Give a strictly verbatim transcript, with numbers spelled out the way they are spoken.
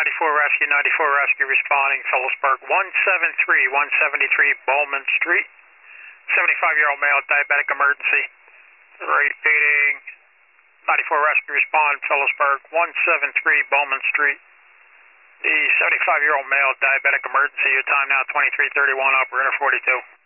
ninety-four Rescue, ninety-four Rescue responding, Phillipsburg, one seven three, one seventy-three Bowman Street. seventy-five-year-old male, diabetic emergency. Repeating, ninety-four Rescue respond, Phillipsburg, one seven three Bowman Street. The seventy-five-year-old male, diabetic emergency. Your time now twenty-three thirty-one, operator forty-two.